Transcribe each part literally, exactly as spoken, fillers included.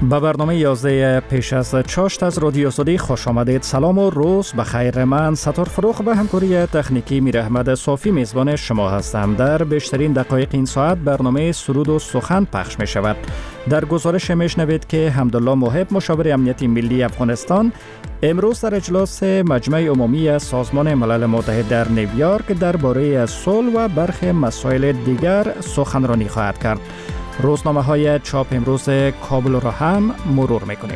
به برنامه یازده پیش از چاشت از رادیو سعودی خوش آمدید. سلام و روز بخیر. من ستار فروخ به همکاری تکنیکی میر احمد صافی میزبان شما هستم. در بیشترین دقایق این ساعت برنامه سرود و سخن پخش می شود. در گزارش میشنوید که حمدالله محب مشاور امنیت ملی افغانستان امروز در اجلاس مجمع عمومی سازمان ملل متحد در نیویورک درباره صلح و برخی مسائل دیگر سخنرانی خواهد کرد. روزنامه های چاپ امروز کابل را هم مرور میکنیم.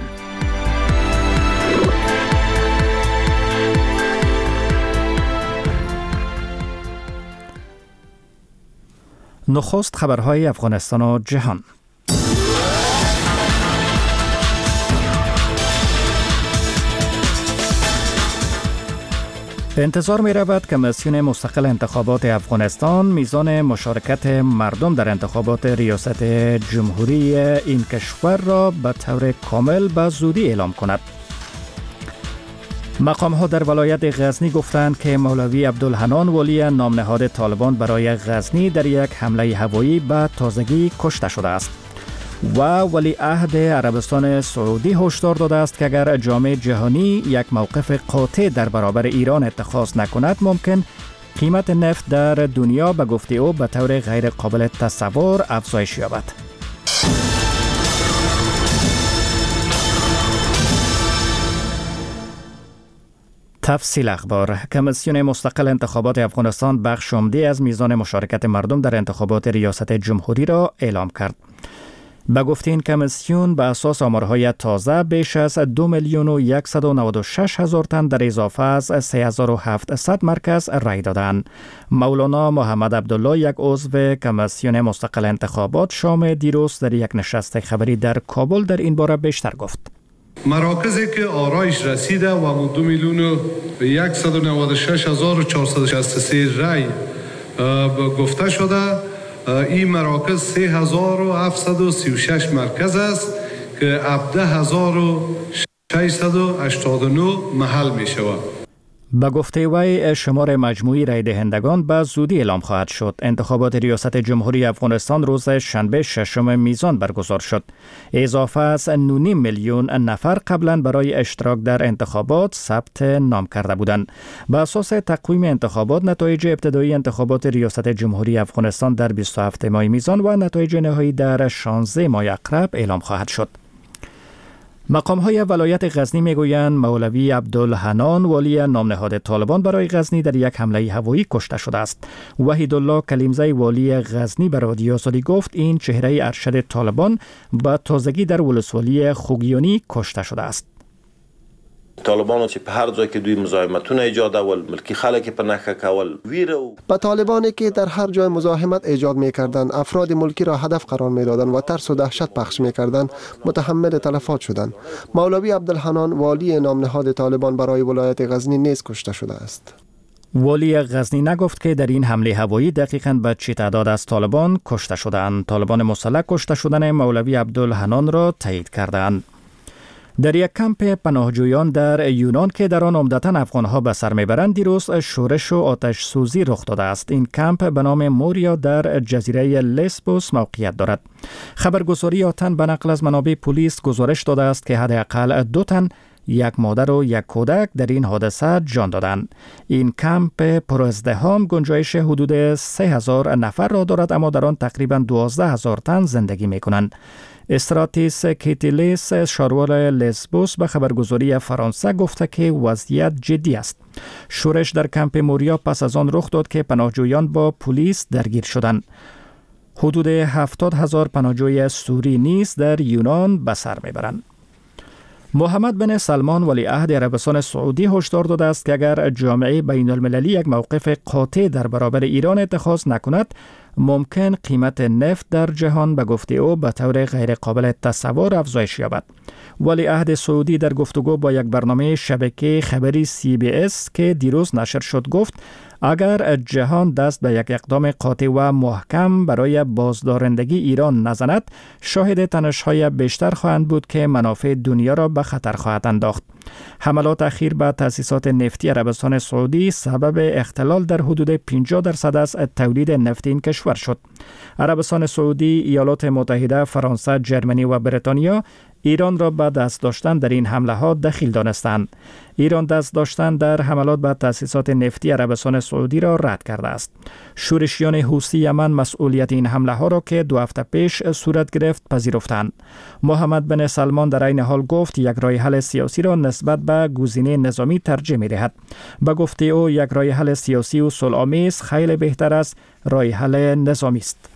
نخست خبرهای افغانستان و جهان. انتظار می رود که کمیسیون مستقل انتخابات افغانستان میزان مشارکت مردم در انتخابات ریاست جمهوری این کشور را به طور کامل به زودی اعلام کند. مقام ها در ولایت غزنی گفتند که مولوی عبدالحنان والی نام نهاد طالبان برای غزنی در یک حمله هوایی به تازگی کشته شده است. و ولی عهد عربستان سعودی هشدار داده است که اگر جامعه جهانی یک موقف قاطع در برابر ایران اتخاذ نکند ممکن قیمت نفت در دنیا به گفته او به طور غیر قابل تصور افزایش یابد. تفصیل اخبار. کمیسیون مستقل انتخابات افغانستان بخش عمده از میزان مشارکت مردم در انتخابات ریاست جمهوری را اعلام کرد. به گفته این کمیسیون به اساس آمارهای تازه بیش از دو میلیون و صد و نود و شش هزار تن در اضافه از سه هزار و هفتصد مرکز رای دادند. مولانا محمد عبدالله یک عضو کمیسیون مستقل انتخابات شام دیروز در یک نشست خبری در کابل در این باره بیشتر گفت. مراکزی که آرایش رسیده و دو میلیون و صد و نود و شش هزار و چهارصد و شصت و سه رای گفته شده. این مراکز سه هزار و هفتصد و سی و شش مرکز است که هفده هزار و ششصد و هشتاد و نه محل می شود. به گفته وی شمار مجموعی رای دهندگان به زودی اعلام خواهد شد. انتخابات ریاست جمهوری افغانستان روز شنبه ششم میزان برگزار شد. اضافه از نه و نیم میلیون نفر قبلا برای اشتراک در انتخابات ثبت نام کرده بودند. به اساس تقویم انتخابات نتایج ابتدایی انتخابات ریاست جمهوری افغانستان در بیست و هفتم ماه میزان و نتایج نهایی در شانزده ماه عقرب اعلام خواهد شد. مقام های ولایت غزنی میگویند مولوی عبدالحنان والی نام نهاد طالبان برای غزنی در یک حمله هوایی کشته شده است. وحیدالله کلیمزی والی غزنی به رادیو سعودی گفت این چهره ارشد طالبان به تازگی در ولسوالی خوگیانی کشته شده است. طالبانو چې په هر ځای کې دوی مزاحمتونه ایجادول، ملکی خلک په نښه کول، ویره و با طالبانی که در هر جای مزاحمت ایجاد می‌کردند، افراد ملکی را هدف قرار می‌دادند و ترس و دهشت پخش می‌کردند، متحمل تلفات شدند. مولوی عبدالحنان والی نام نهاد طالبان برای ولایت غزنی نیز کشته شده است. والی غزنی نگفت که در این حمله هوایی دقیقاً به چه تعداد از طالبان کشته شدند. طالبان مسلح کشته شدن مولوی عبدالحنان را تایید کردند. در یک کمپ پناهجویان در یونان که در آن عمدتاً افغان‌ها به سر میبرند دیروز شورش و آتش سوزی رخ داده است. این کمپ به نام موریا در جزیره لسبوس موقعیت دارد. خبرگزاری آتن به نقل از منابع پلیس گزارش داده است که حداقل دو تن، یک مادر و یک کودک در این حادثه جان دادند. این کمپ پرازدحام گنجایش حدود سه هزار نفر را دارد اما در آن تقریباً دوازده هزار تن زندگی می‌کنند. استراتیس کیتیلیس شارور لسبوس به خبرگزاری فرانسه گفته که وضعیت جدی است. شورش در کمپ موریا پس از آن رخ داد که پناهجویان با پلیس درگیر شدند. حدود هفتاد هزار پناهجوی سوری نیز در یونان به سر میبرند. محمد بن سلمان ولیعهد عربستان سعودی هشدار داده است که اگر جامعه بین المللی یک موقف قاطع در برابر ایران اتخاذ نکند ممکن قیمت نفت در جهان به گفته او به طور غیر قابل تصور افزایش یابد. ولیعهد سعودی در گفتگو با یک برنامه شبکه خبری سی بی اس که دیروز نشر شد گفت اگر جهان دست به یک اقدام قاطع و محکم برای بازدارندگی ایران نزند شاهد تنش‌های بیشتر خواهند بود که منافع دنیا را به خطر خواهد انداخت. حملات اخیر به تأسیسات نفتی عربستان سعودی سبب اختلال در حدود پنجاه درصد از تولید نفت این کشور شد. عربستان سعودی، ایالات متحده، فرانسه، جرمنی و بریتانیا ایران را به دست داشتن در این حمله ها دخیل دانستند. ایران دست داشتن در حملات به تأسیسات نفتی عربستان سعودی را رد کرده است. شورشیان حوثی یمن مسئولیت این حمله ها را که دو هفته پیش صورت گرفت پذیرفتند. محمد بن سلمان در این حال گفت یک راه حل سیاسی را نسبت به گزینه نظامی ترجیح می دهد. به گفته او یک راه حل سیاسی و صلح‌آمیز خیلی بهتر از راه حل نظامی است.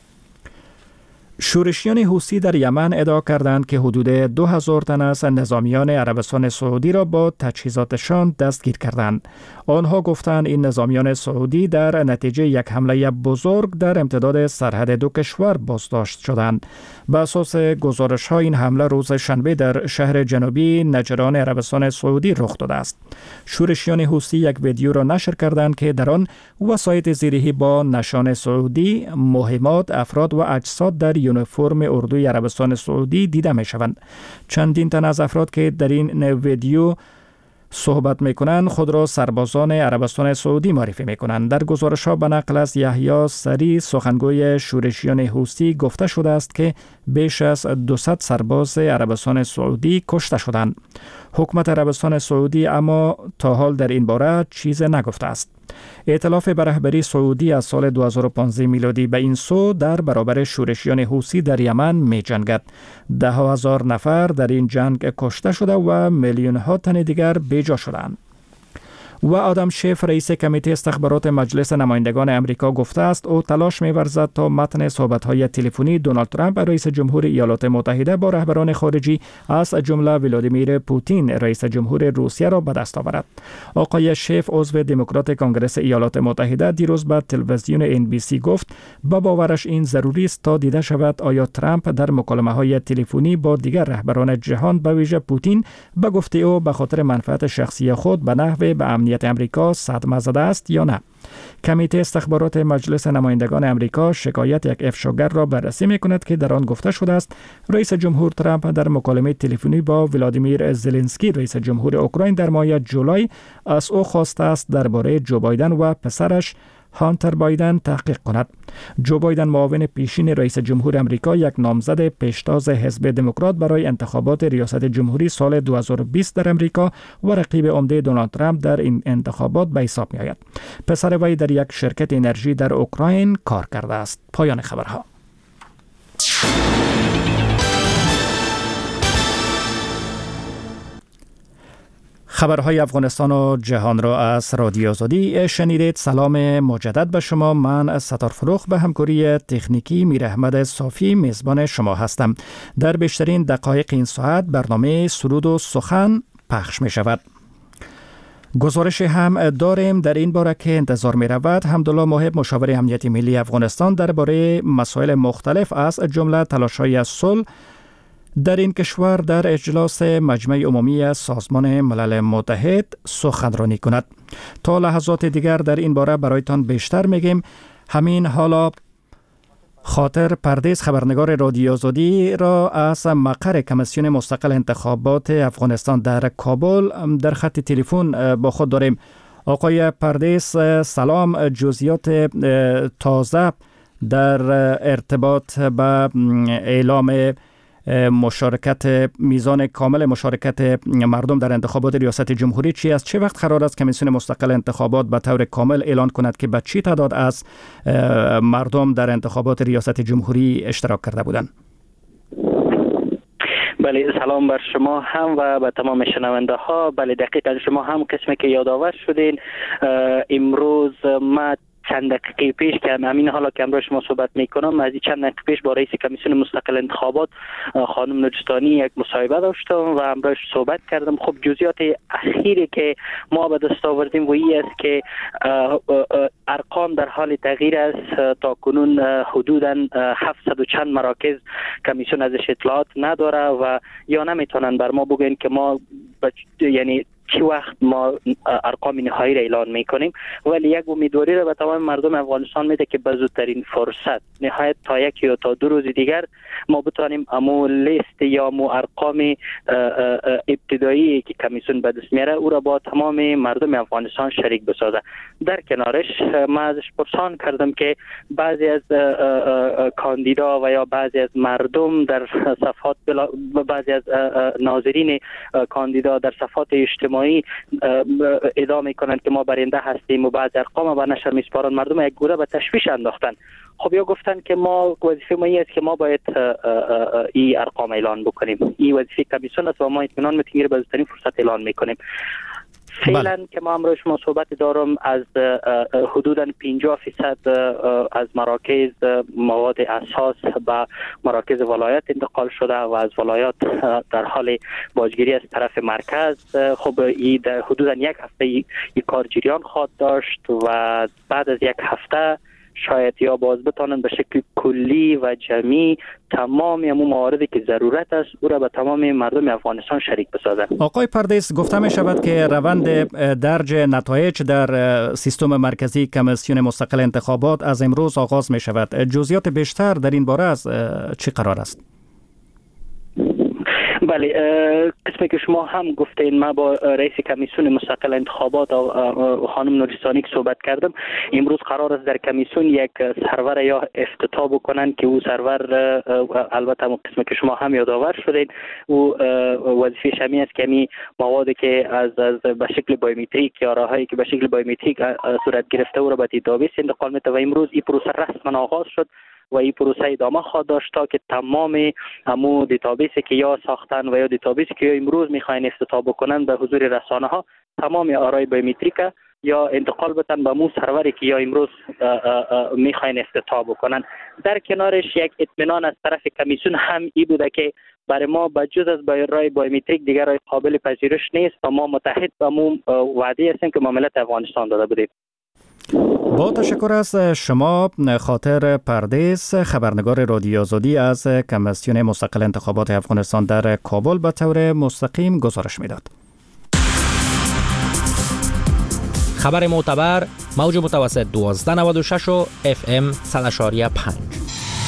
شورشیان حوثی در یمن ادعا کردند که حدود دو هزار تن از نظامیان عربستان سعودی را با تجهیزاتشان دستگیر کردند. آنها گفتند این نظامیان سعودی در نتیجه یک حمله بزرگ در امتداد سرحد دو کشور بازداشت شدند. به اساس گزارش ها این حمله روز شنبه در شهر جنوبی نجران عربستان سعودی رخ داده است. شورشیان حوثی یک ویدیو را نشر کردند که در آن وسایط زیرهی با نشان سعودی، مهمات، افراد و اجساد در یونیفرم اردوی عربستان سعودی دیده می شوند. چندین تن از افراد که در این ویدیو صحبت میکنند خود را سربازان عربستان سعودی معرفی میکنند. در گزارش ها به نقل از یحیی سری سخنگوی شورشیان حوثی گفته شده است که بیش از دویست سرباز عربستان سعودی کشته شدند. حکومت عربستان سعودی اما تا حال در این باره چیز نگفته است. ائتلاف به رهبری سعودی از سال دو هزار و پانزده میلادی به این سو در برابر شورشیان حوثی در یمن می جنگد. ده هزار نفر در این جنگ کشته شده و میلیون ها تن دیگر بیجا شدند. و آدم شیف رئیس کمیته استخبارات مجلس نمایندگان امریکا گفته است او تلاش می‌ورزد تا متن صحبت‌های تلفنی دونالد ترامپ رئیس جمهور ایالات متحده با رهبران خارجی از جمله ولادیمیر پوتین رئیس جمهور روسیه را به دست آورد. آقای شیف عضو دموکرات کنگره ایالات متحده دیروز به تلویزیون ان بی سی گفت با باورش این ضروری است تا دیده شود آیا ترامپ در مکالمه‌های تلفنی با دیگر رهبران جهان به ویژه پوتین به گفته او به خاطر منفعت شخصی خود به نحو به امنیت امریکا صدمه زده است یا نه. کمیته استخبارات مجلس نمایندگان امریکا شکایت یک افشاگر را بررسی می‌کند که در آن گفته شده است رئیس جمهور ترامپ در مکالمه تلفنی با ولادیمیر زلنسکی رئیس جمهور اوکراین در ماه جولای از او خواسته است درباره جو بایدن و پسرش هانتر بایدن تحقیق کند. جو بایدن معاون پیشین رئیس جمهور امریکا یک نامزد پیشتاز حزب دموکرات برای انتخابات ریاست جمهوری سال دو هزار و بیست در امریکا و رقیب عمده دونالد ترامپ در این انتخابات به حساب می آید. پسر وی در یک شرکت انرژی در اوکراین کار کرده است. پایان خبرها. خبرهای افغانستان و جهان را از رادیو آزادی شنیدید. سلام مجدد به شما. من ستار فروخ به همکاری تکنیکی میر احمد صافی میزبان شما هستم. در بیشترین دقایق این ساعت برنامه سرود و سخن پخش می شود. گزارش هم داریم در این باره که انتظار می رود حمدالله محب مشاور امنیت ملی افغانستان درباره مسائل مختلف از جمله تلاش‌های صلح در این کشور در اجلاس مجمع عمومی سازمان ملل متحد سخنرانی کند. تا لحظات دیگر در این باره برایتان بیشتر میگیم. همین حالا خاطر پردیس خبرنگار رادیو آزادی را از مقر کمیسیون مستقل انتخابات افغانستان در کابل در خط تلفن با خود داریم. آقای پردیس سلام. جزئیات تازه در ارتباط به اعلام مشارکت میزان کامل مشارکت مردم در انتخابات ریاست جمهوری چی است؟ چه وقت قرار است کمیسیون مستقل انتخابات به طور کامل اعلان کند که به چی تعداد از مردم در انتخابات ریاست جمهوری اشتراک کرده بودند؟ بله، سلام بر شما هم و به تمام شنونده ها. بله، دقیقاً شما هم قسمی که یادآور شدین امروز ما چند دقیقه پیش که همین حالا که امروز شما صحبت میکنم از چند دقیقه پیش با رئیس کمیسیون مستقل انتخابات خانم نورستانی یک مصاحبه داشتم و امروز صحبت کردم. خب جزئیات اخیری که ما به دست آوردیم و این است که ارقام در حال تغییر است. تا کنون حدوداً هفتصد و چند مراکز کمیسیون ازش اطلاعات نداره و یا نمیتونن بر ما بگن که ما یعنی چی وقت ما ارقام نهایی را اعلان میکنیم، ولی یک امیدواری را به تمام مردم افغانستان میده که به زودترین فرصت نهایت تا یک یا تا دو روز دیگر ما بتوانیم امو لیست یا امو ارقام ابتدایی که کمیسیون به دست میاره او را با تمام مردم افغانستان شریک بسازه. در کنارش ما ازش پرسان کردم که بعضی از کاندیدا و یا بعضی از مردم در صفحات بعضی از ناظرین کاندیدا در صفحات اجتماعی ادعا میکنند که ما برنده هستیم و بعض ارقام به نشر میسپارند، مردم یک گوره به تشویش انداختن. خب یا گفتن که ما وظیفه ما این است که ما باید این ارقام اعلان بکنیم، این وظیفه کمیسیون است و ما اطمینان میتونیم به زودترین فرصت اعلان میکنیم. فعلا بله. که ما امروز شما صحبت دارم از حدوداً پنجاه فیصد از مراکز مواد اساس به مراکز ولایت انتقال شده و از ولایت در حال باجگیری از طرف مرکز. خب این در حدوداً یک هفته این کار جریان خواهد داشت و بعد از یک هفته شاید یا باز بتانند به شکل کلی و جمعی تمام همون مواردی که ضرورت است او را به تمام مردم افغانستان شریک بسازند. آقای پردیس، گفته می شود که روند درج نتایج در سیستم مرکزی کمیسیون مستقل انتخابات از امروز آغاز می شود. جزئیات بیشتر در این باره از چی قرار است؟ بله، قسمی که شما هم گفتین، ما با رئیس کمیسیون مستقل انتخابات خانم نورستانی که صحبت کردم، امروز قرار است در کمیسیون یک سرور یا افتتاح بکنن که او سرور البته هم قسمی که شما هم یادآور شدین او وظیفه شمی است که می موادی که از از به شکل بایومتریک یا راههایی که به شکل بایومتریک صورت گرفته او را به دیتابیس انتقال میده و امروز این پروسه رسما آغاز شد و این پروسه ادامه خواهد داشت تا که تمام همو دیتابیسی که یا ساختن و یا دیتابیسی که امروز میخواین افتتاح بکنن به حضور رسانه ها تمام آرای بایومتریک یا انتقال بدن به مو سروری که یا امروز میخواین افتتاح بکنن. در کنارش یک اطمینان از طرف کمیسیون هم ای بوده که برای ما بجز از رای بایومتریک دیگر رای قابل پذیرش نیست و ما متحد به مو وعده هستیم که ما ملت افغانستان داده بودیم. با تشکر از شما. خاطر پردیس، خبرنگار رادیو آزادی از کمیسیون مستقل انتخابات افغانستان در کابل به طور مستقیم گزارش میداد. خبر معتبر، موج متوسط دوازده نود و شش و اف ام صد و پنج.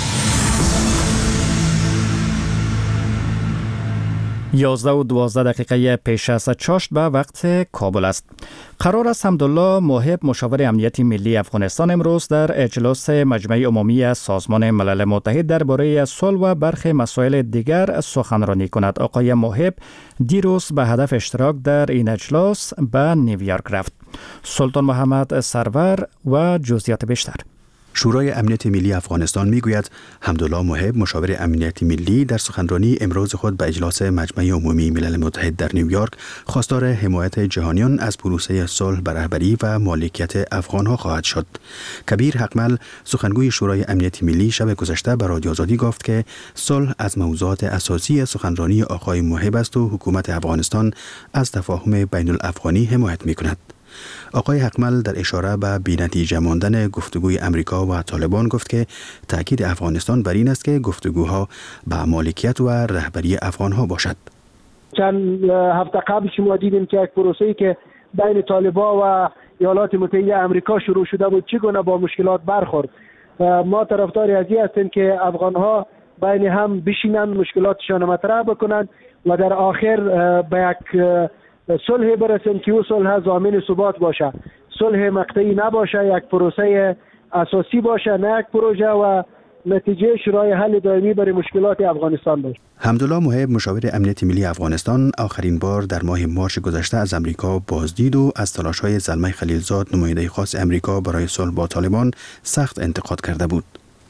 یازده و دوازده دقیقه پیش از چاشت به وقت کابل است. قرار است حمدالله موهب مشاور امنیت ملی افغانستان امروز در اجلاس مجمع عمومی سازمان ملل متحد درباره صلح و برخی مسائل دیگر سخنرانی کند. آقای موهب دیروز به هدف اشتراک در این اجلاس به نیویورک رفت. سلطان محمد سرور و جزئیات بیشتر. شورای امنیت ملی افغانستان میگوید حمدالله موهب مشاور امنیت ملی در سخنرانی امروز خود به اجلاس مجمع عمومی ملل متحد در نیویورک خواستار حمایت جهانیان از پروسه صلح به رهبری و مالکیت افغانها خواهد شد. کبیر حقمل سخنگوی شورای امنیت ملی شب گذشته به رادیو آزادی گفت که صلح از موضوعات اساسی سخنرانی آقای موهب است و حکومت افغانستان از تفاهم بین الافغانی حمایت میکند. آقای حقمل در اشاره به بی‌نتیجه ماندن گفتگوی امریکا و طالبان گفت که تاکید افغانستان بر این است که گفتگوها به مالکیت و رهبری افغانها باشد. چند هفته قبل شما دیدیم که یک پروسه‌ای که بین طالبان و ایالات متحده آمریکا شروع شده بود چگونه با مشکلات برخورد. ما طرفدار از این هستیم که افغانها بین هم بشینند، مشکلاتشان مطرح بکنند و در آخر به یک صلح برسیم که او صلح ضامن ثبات باشه، صلح مقطعی نباشه، یک پروسه اساسی باشه، نه یک پروژه و نتیجه شورای حل دائمی برای مشکلات افغانستان باشه. حمدالله موهب مشاور امنیت ملی افغانستان آخرین بار در ماه مارس گذشته از امریکا بازدید و از تلاش‌های زلمه خلیلزاد نماینده خاص امریکا برای صلح با طالبان سخت انتقاد کرده بود.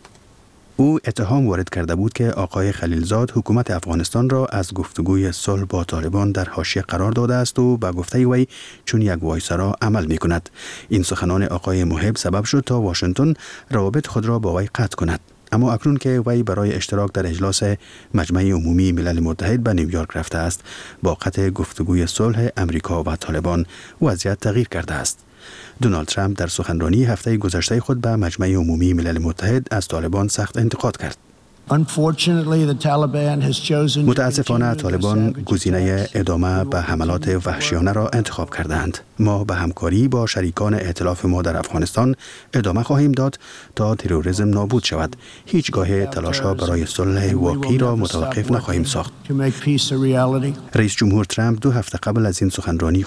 او اتهام وارد کرده بود که آقای خلیلزاد حکومت افغانستان را از گفتگوی صلح با طالبان در حاشیه قرار داده است و به گفته وی چون یک وایسرا عمل می کند. این سخنان آقای موهب سبب شد تا واشنگتن روابط خود را با وی قطع کند. اما اکنون که وی برای اشتراک در اجلاس مجمع عمومی ملل متحد به نیویورک رفته است، با قطع گفتگوی صلح امریکا و طالبان وضعیت تغییر کرده است. دونالد ترامپ در سخنرانی هفته گذشته خود به مجمع عمومی ملل متحد از طالبان سخت انتقاد کرد. متاسفانه طالبان گزینه ادامه به حملات وحشیانه را انتخاب کردند. ما به همکاری با شریکان ائتلاف ما در افغانستان ادامه خواهیم داد تا تروریسم نابود شود. هیچگاه تلاش‌ها برای صلح واقعی را متوقف نخواهیم ساخت. رئیس جمهور ترامپ دو هفته قبل از این سخنرانی